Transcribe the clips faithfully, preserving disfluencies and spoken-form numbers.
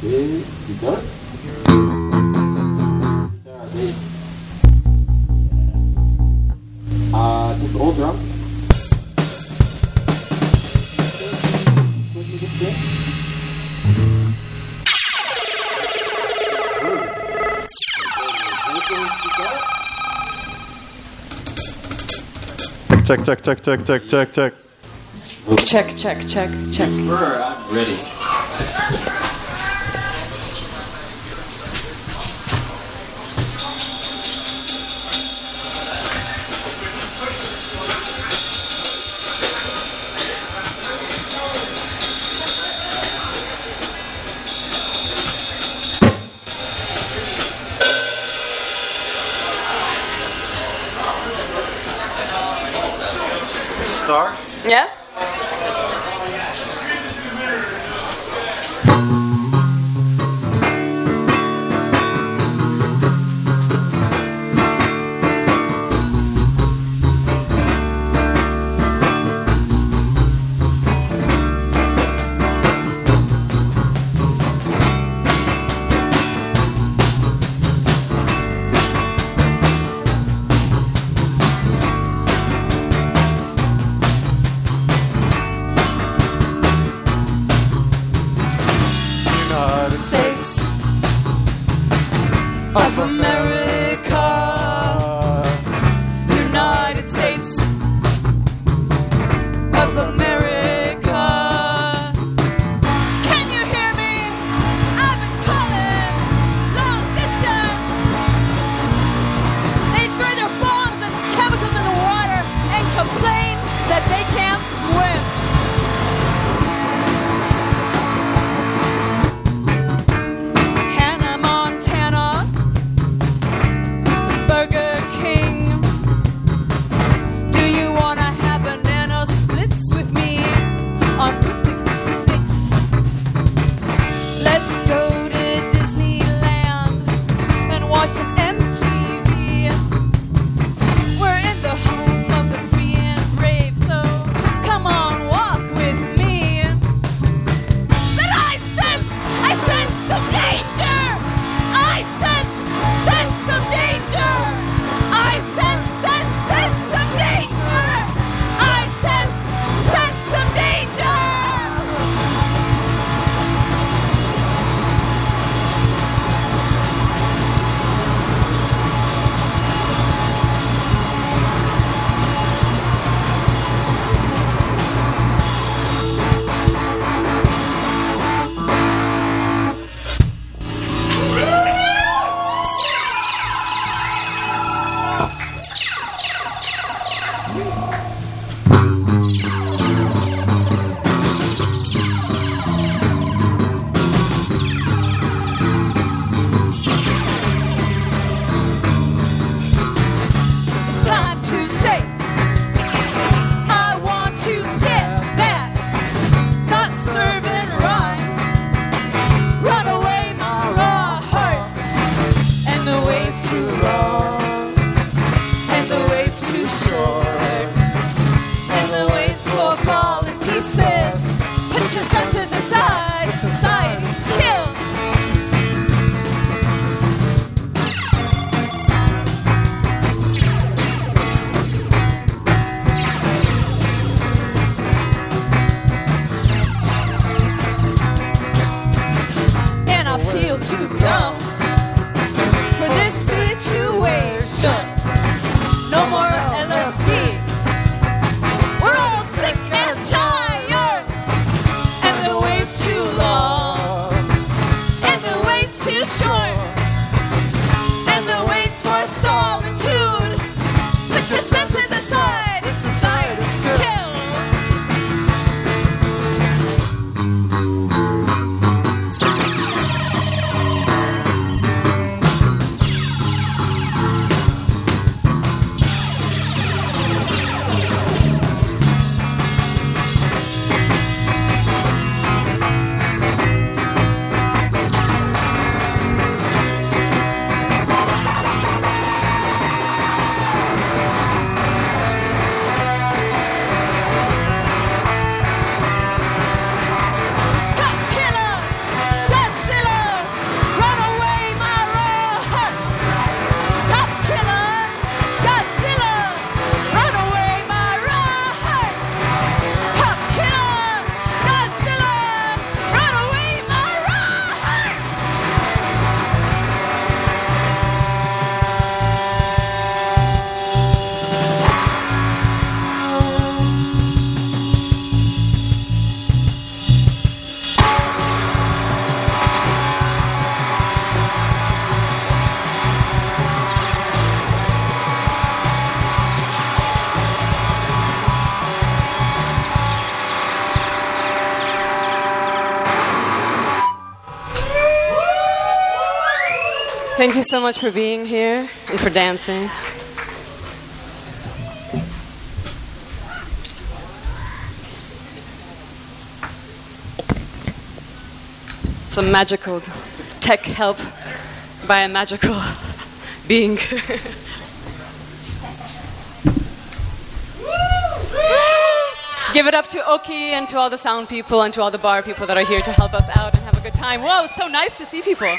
Okay, guitar. Guitar, bass. Uh, just all drums. Let me just sing. Check, check, check, check, check, check, check. Check, check, check, check. Sure, I'm ready. Start. Yeah? United States of America. United States of America. Can you hear me? I've been calling long distance. They throw their bombs and chemicals in the water and complain that they can't swim. Hannah Montana Thank you so much for being here and for dancing. Some magical tech help by a magical being. Give it up to Oki and to all the sound people and to all the bar people that are here to help us out and have a good time. Whoa, it's so nice to see people.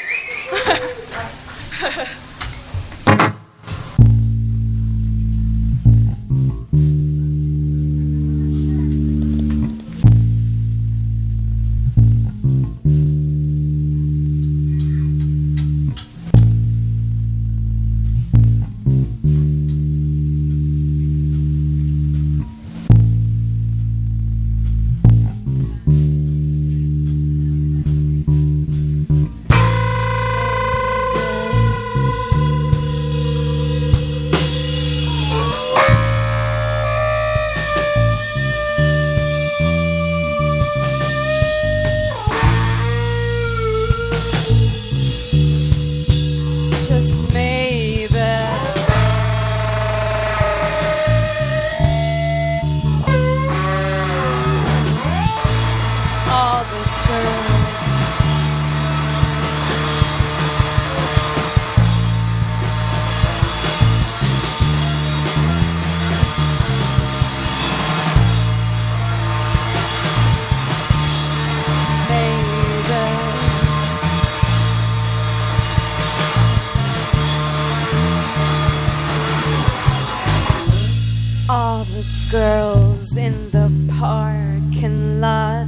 Girls in the parking lot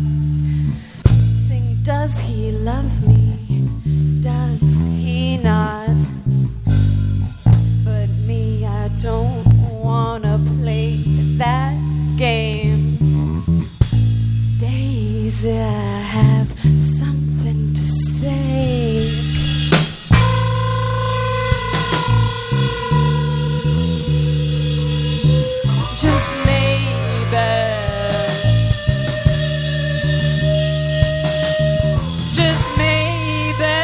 sing, does he love me? Does he not? But me, I don't wanna play that game. Daisy, I have something to say. Just maybe, just maybe,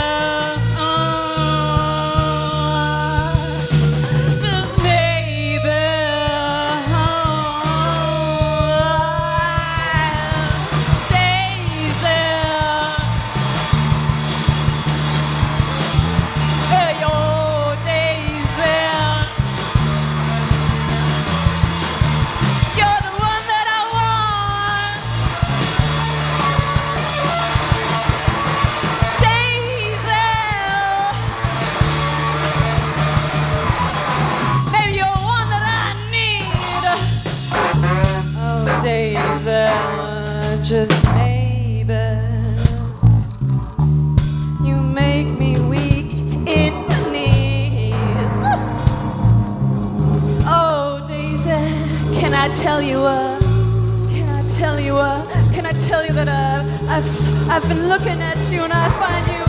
uh, just maybe, uh, Daisy, hey yo, Daisy. Just maybe you make me weak in the knees. Oh, Daisy, can I tell you uh can I tell you uh can I tell you that uh, I've I've been looking at you and I find you.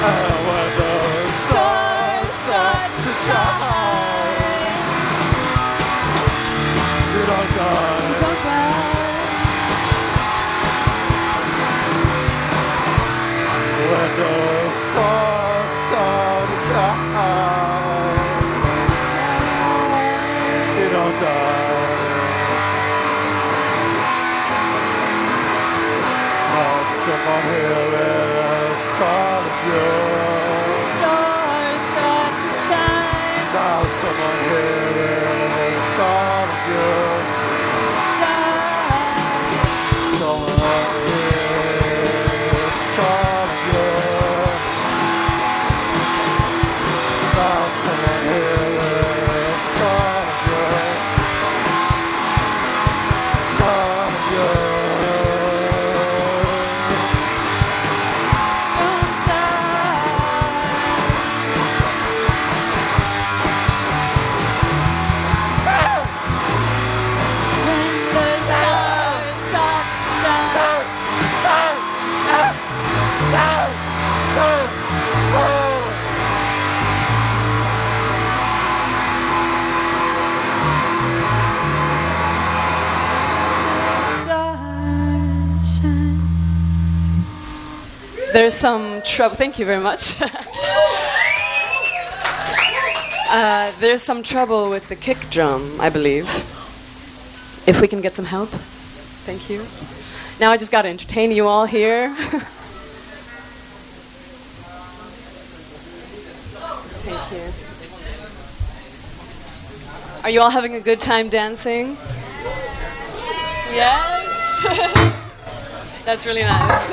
when the stars start to shine, you don't die. You don't die. When the stars start to shine, you don't die. Now someone here is calling you. Stars start to shine. Now someone here is calling you. Die. Someone is calling you. Now someone here is calling you. Calling you. Don't die. When the stars start to shine. Stars shine. There's some trouble. Thank you very much. uh, there's some trouble with the kick drum, I believe. If we can get some help. Thank you. Now I just got to entertain you all here. Thank you. Are you all having a good time dancing? Yes? That's really nice.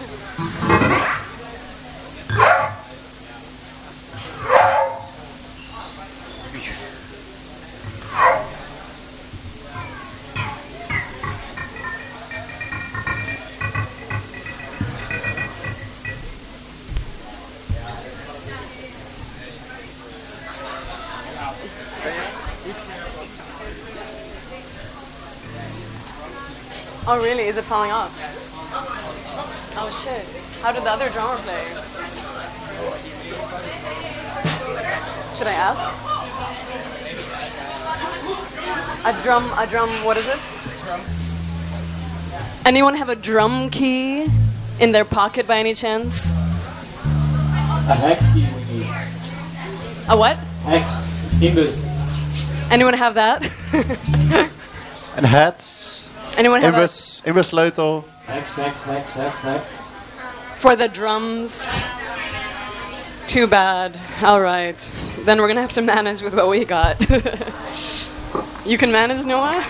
Oh really? Is it falling off? Oh shit. How did the other drummer play? Should I ask? A drum, a drum, what is it? Drum. Anyone have a drum key in their pocket by any chance? A hex key we need. A what? Hex. Imbus. Anyone have that? And hats. Anyone have Imbus, Imbus sleutel. Hex, hex, hex, hex, hex. a... For the drums? Too bad. All right. Then we're gonna have to manage with what we got. You can manage, Noah?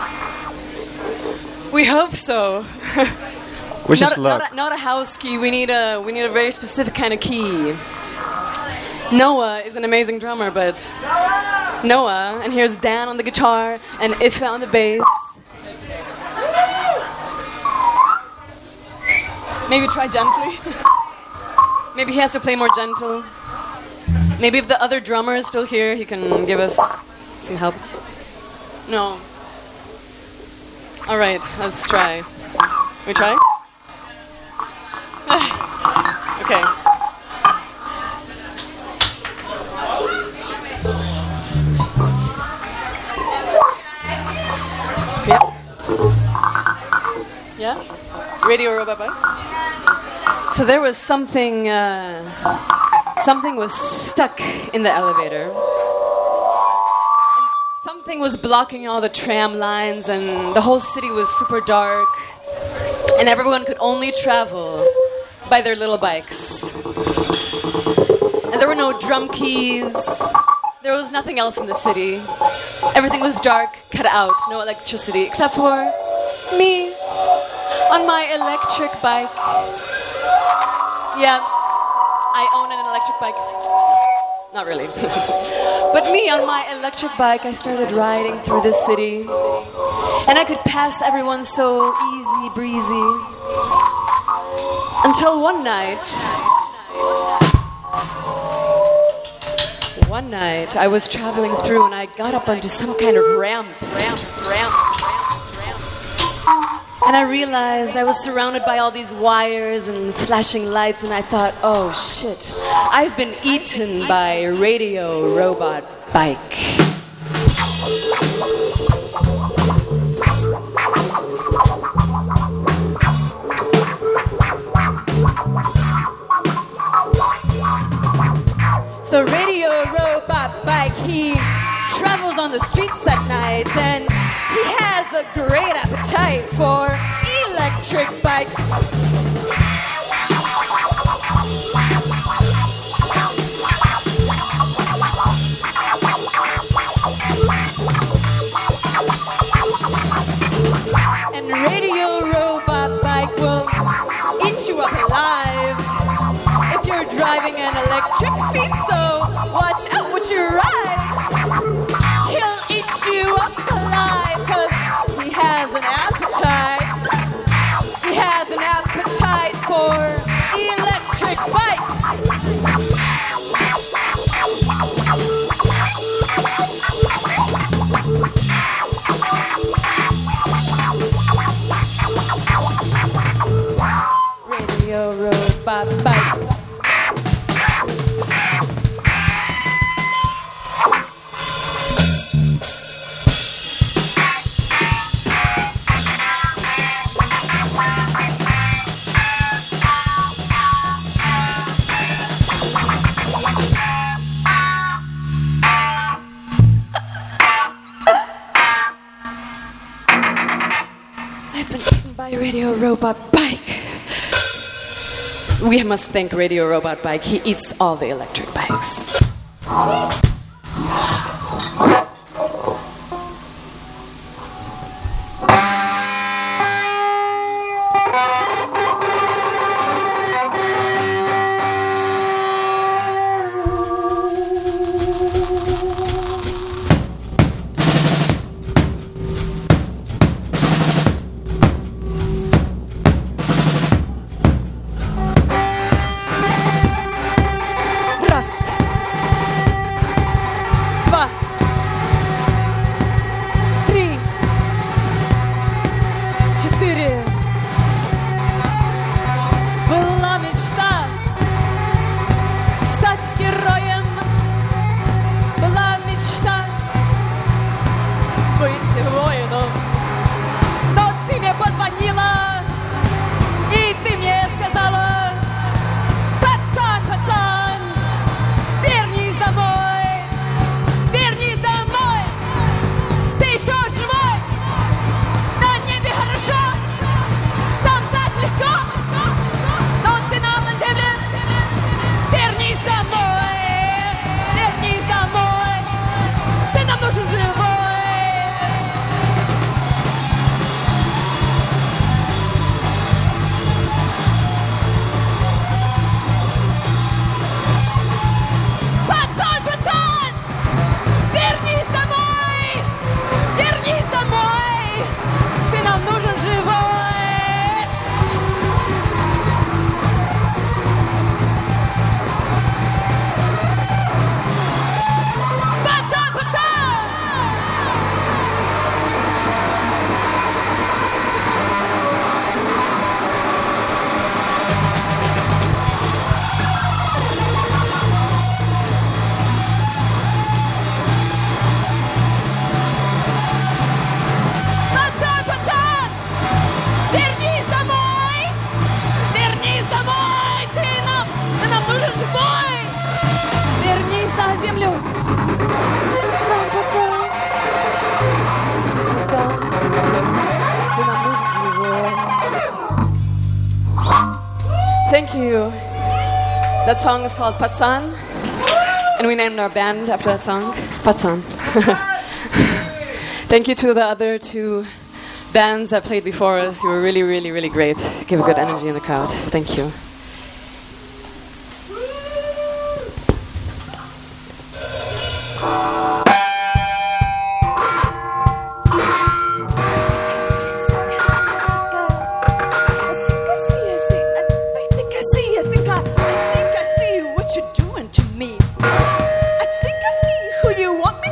We hope so. Wish not, us a, luck. not, a, not a house key. We need a we need a very specific kind of key. Noah is an amazing drummer, but Noah, and here's Dan on the guitar and Ife on the bass. Maybe try gently. Maybe he has to play more gentle. Maybe if the other drummer is still here, he can give us some help. No. All right, let's try. We try? Okay. Yeah? Yeah? Radio Robot Bike? So there was something, uh, something was stuck in the elevator. Something was blocking all the tram lines, and the whole city was super dark, and everyone could only travel by their little bikes. And there were no drum keys. There was nothing else in the city. Everything was dark, cut out, no electricity, except for me on my electric bike. Yeah, I own an electric bike. Not really. But me on my electric bike, I started riding through the city. And I could pass everyone so easy breezy. Until one night, one night I was traveling through and I got up onto some kind of ramp, ramp, ramp, ramp, ramp. And I realized I was surrounded by all these wires and flashing lights, and I thought, oh shit, I've been eaten by a radio robot bike. So Radio Robot Bike, he travels on the streets at night, and he has a great appetite for electric bikes. And Radio Robot Bike will eat you up alive if you're driving an electric feet, so watch out what you ride. He'll eat you up alive, cause he has an appetite. He has an appetite for electric bikes. Radio Robot Bike. By Radio Robot Bike. We must thank Radio Robot Bike. He eats all the electric bikes. Thank you. That song is called Patsan, and we named our band after that song, Patsan. Thank you to the other two bands that played before us. You were really, really, really great. Give a good energy in the crowd. Thank you.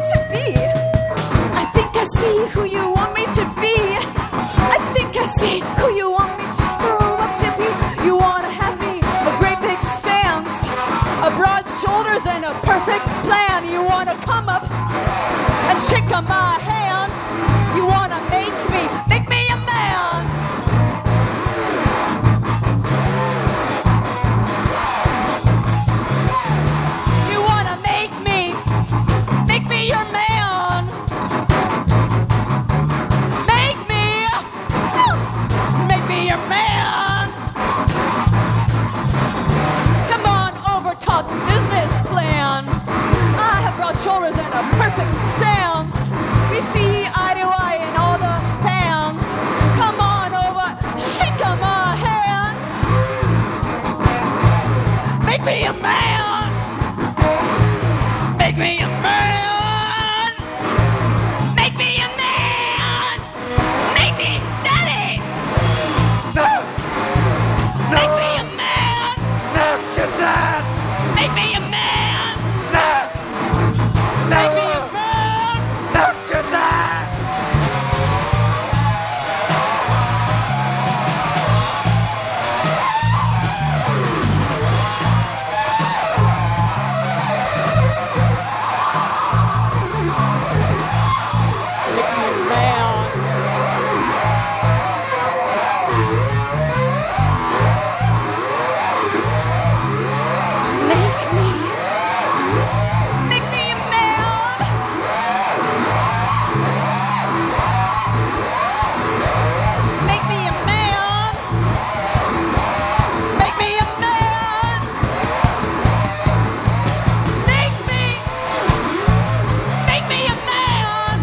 Who you want me to be? I think I see a perfect plan. You wanna come up and shake on my hand. You wanna make me, make me a man. You wanna make me, make me your man. Make me, make me your man. Come on over, talk business plan. I have broad shoulders and a perfect stance. We see eye to eye in all the fans. Come on over, shake on my hand. Make me a man. Make me a man. Make me a man. Make me daddy. No! No! Make me a man. Next, Jesus! Make me a man. No! Make me No! a man. Next, Jesus! Make me a man. Make me. Make me a man. Make me a man. Make me a man. Make me. Make me a man.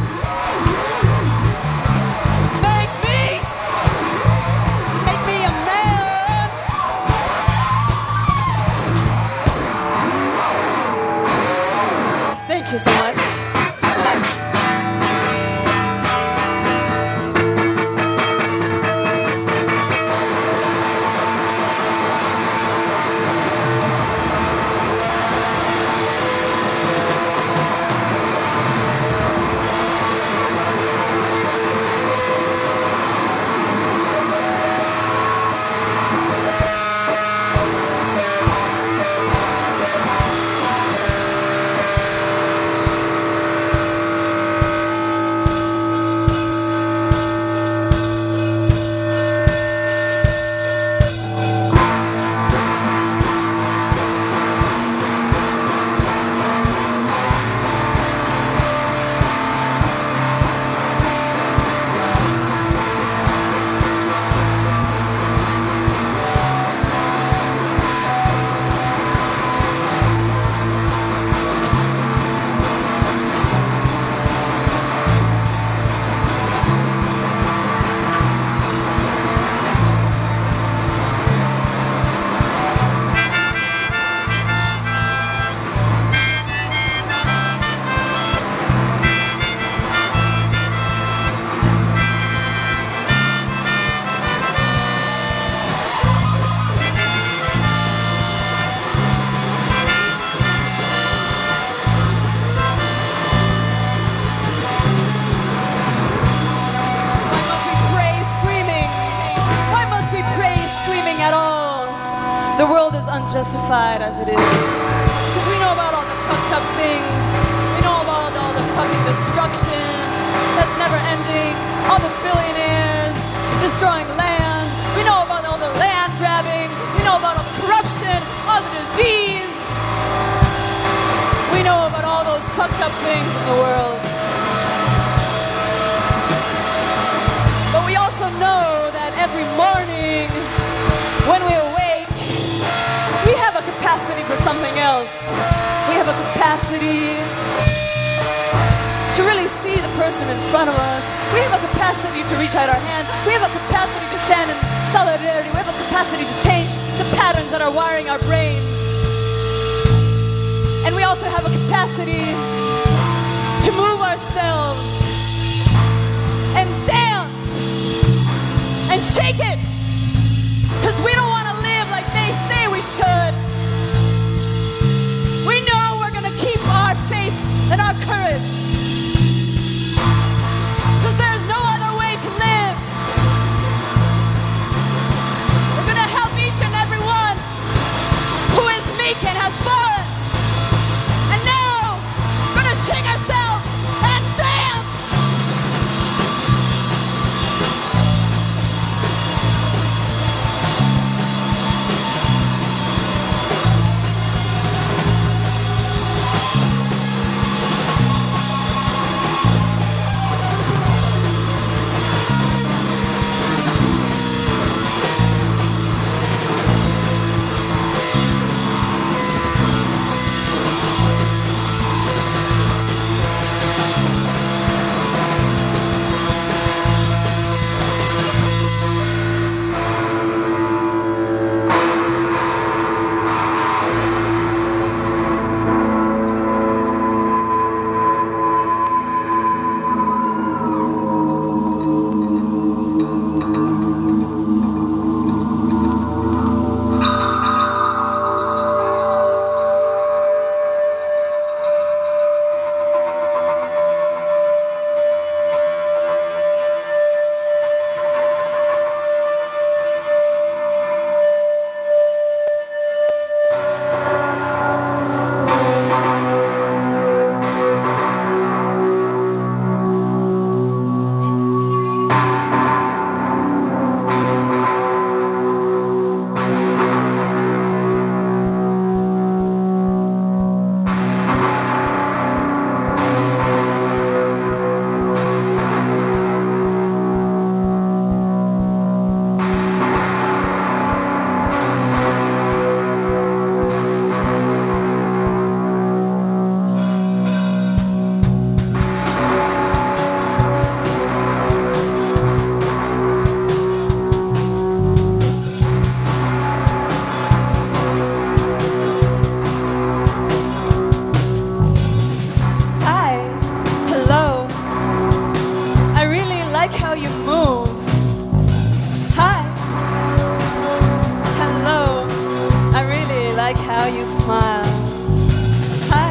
Make me. Make me a man. Thank you so much. Why must we pray screaming? Why must we pray screaming at all? The world is unjustified as it is. Because we know about all the fucked up things. We know about all the fucking destruction that's never ending. All the billionaires destroying land. We know about all the land grabbing. We know about all the corruption, all the disease. We know about all those fucked up things in the world. But we also know that every morning when we awake, we have a capacity for something else. We have a capacity to really see the person in front of us. We have a capacity to reach out our hand. We have a capacity to stand in solidarity. We have a capacity to change the patterns that are wiring our brains. And we also have a capacity to move ourselves and dance and shake it. Because we don't want to live like they say we should. We know we're going to keep our faith and our courage. Because there's no other way to live. We're going to help each and every one who is meek and has fallen. like how you smile. Hi.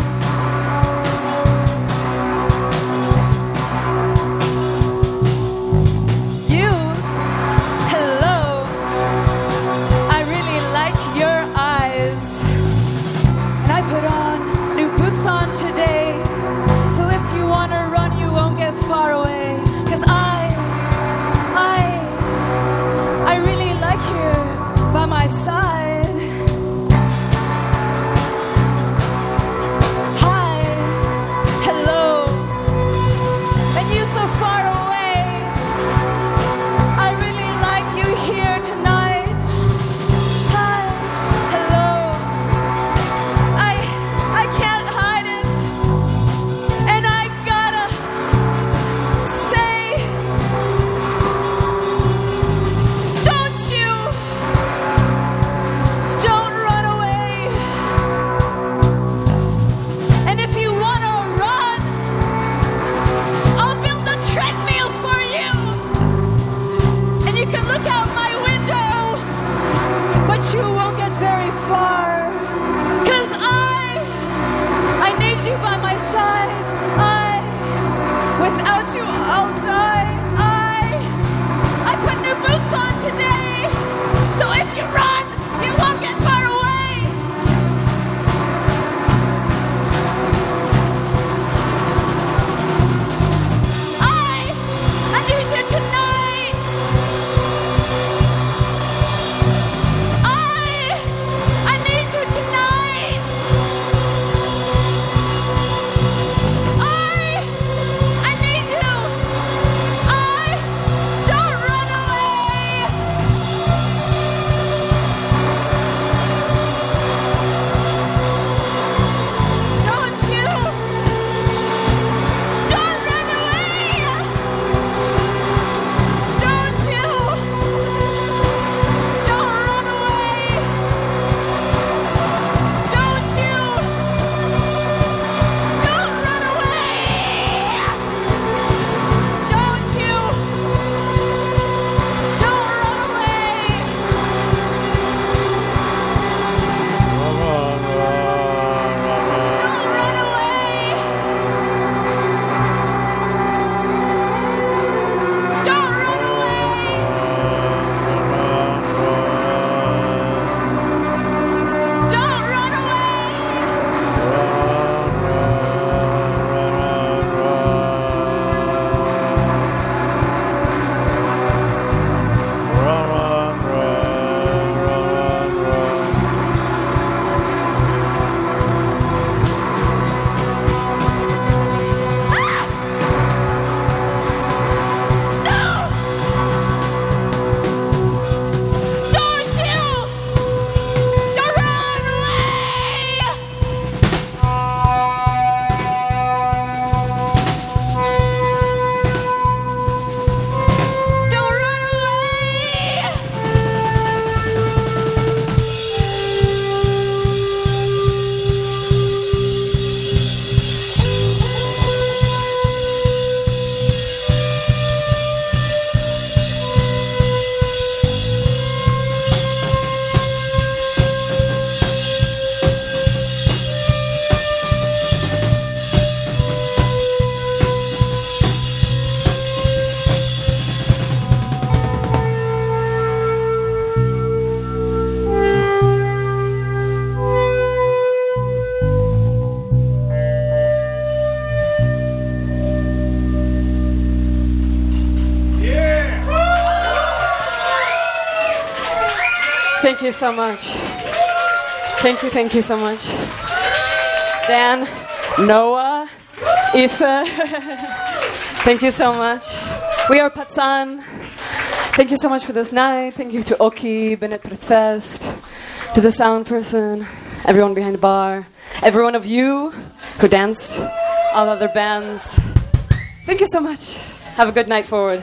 You, hello. I really like your eyes. And I put on new boots on today. So if you wanna run, you won't get far away. 'Cause I, I, I really like you by my side. Hi, hello, and you so far away. I really like you here tonight. Hi, hello, I, I can't hide it, and I gotta say, don't you, don't run away. And if you wanna run, I'll build a treadmill for you. And you can look out my window, but you won't get very far. 'Cause I, I need you by my side. I, without you, I'll die. I, I put new boots on today. So if you run, you won't get far away. I, I need you tonight. I, I need you tonight. I, I need you. I, don't run away. Don't you? Don't run away. Don't you? Don't run away. Don't you? Don't run away. Don't you? Don't run away. Don't run away. Don't run away. Don't run away. No! Don't you? Don't run away! Don't run away! Thank you so much. Thank you, thank you so much. Dan, Noah, Ife, thank you so much. We are Patsan. Thank you so much for this night. Thank you to Oki, Bennett Pretfest, to the sound person, everyone behind the bar, every one of you who danced, all other bands. Thank you so much. Have a good night forward.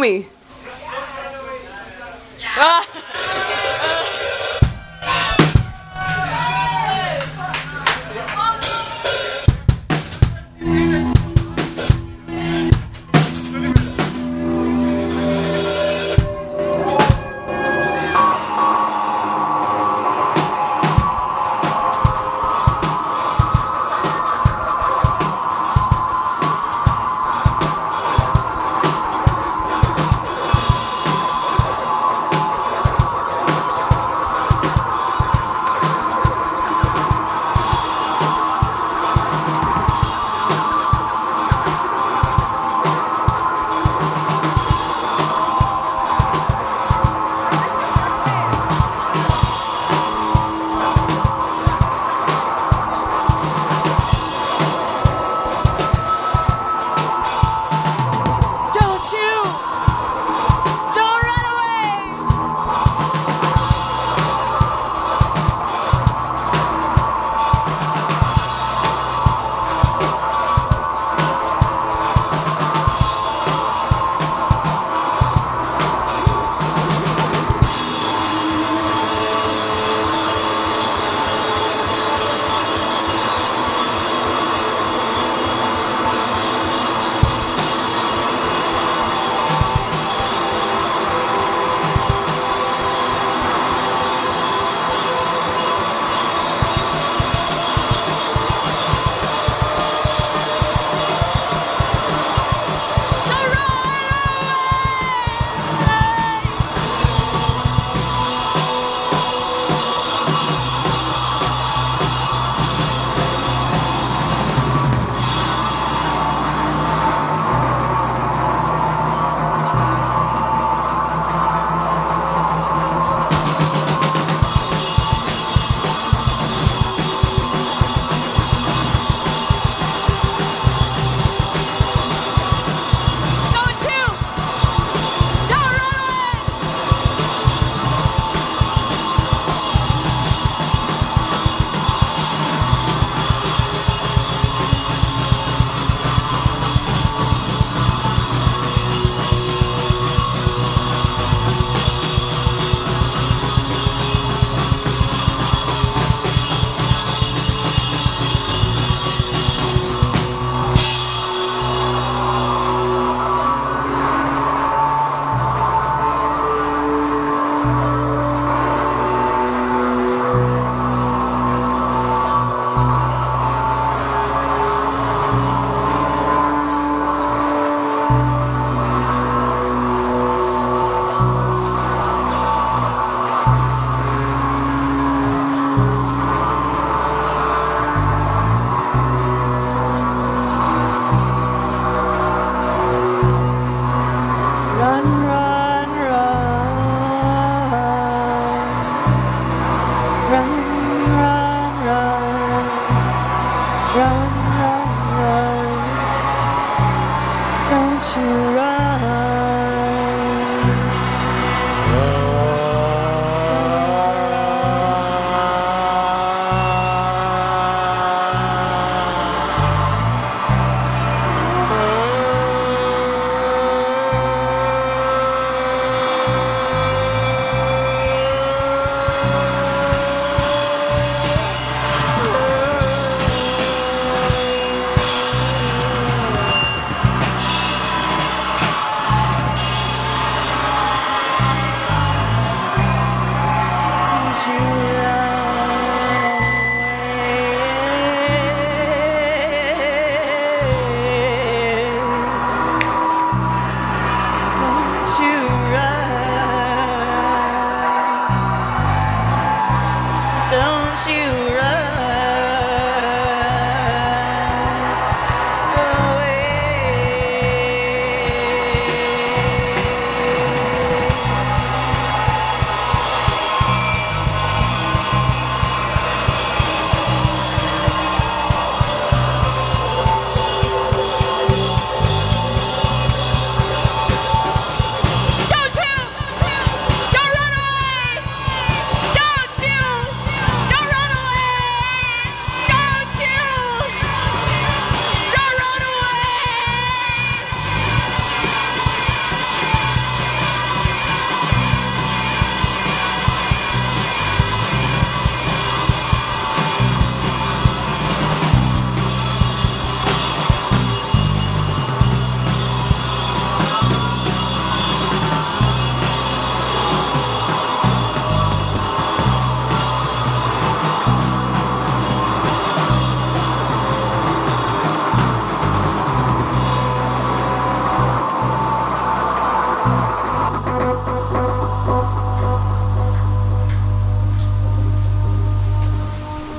we? Ah.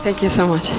Thank you so much.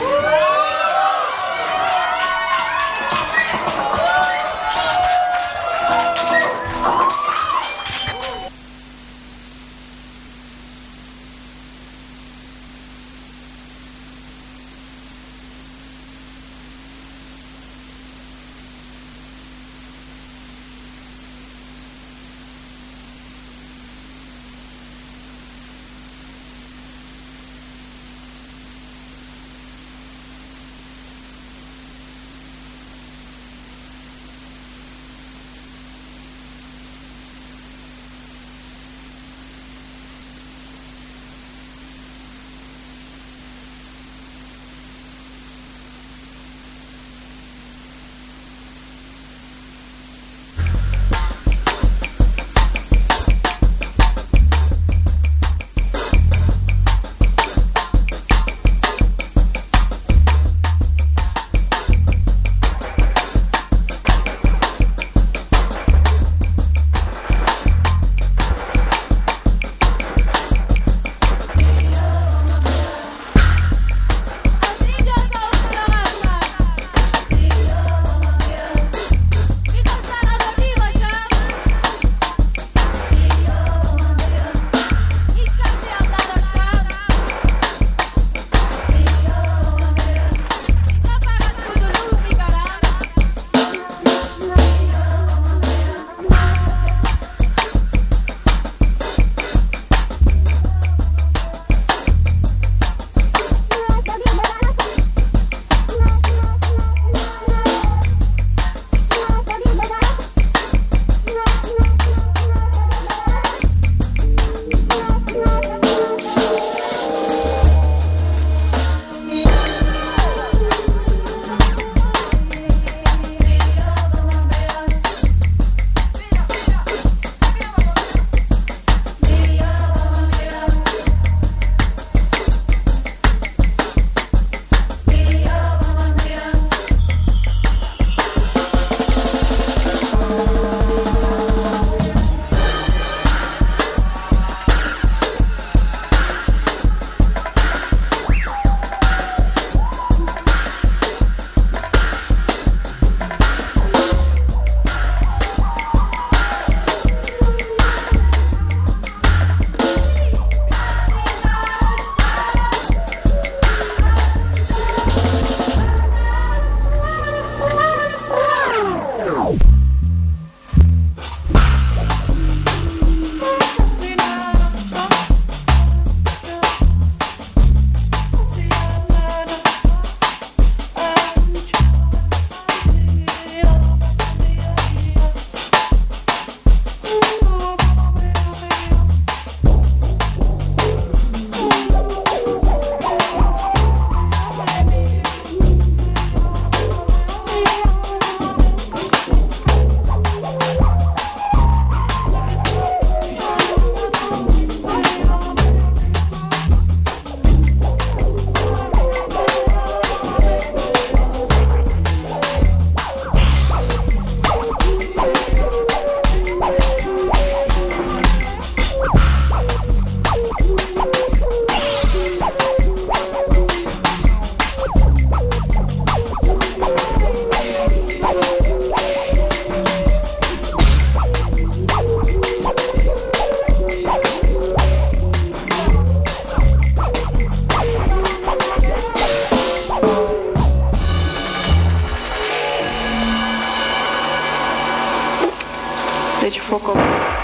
Deci foc.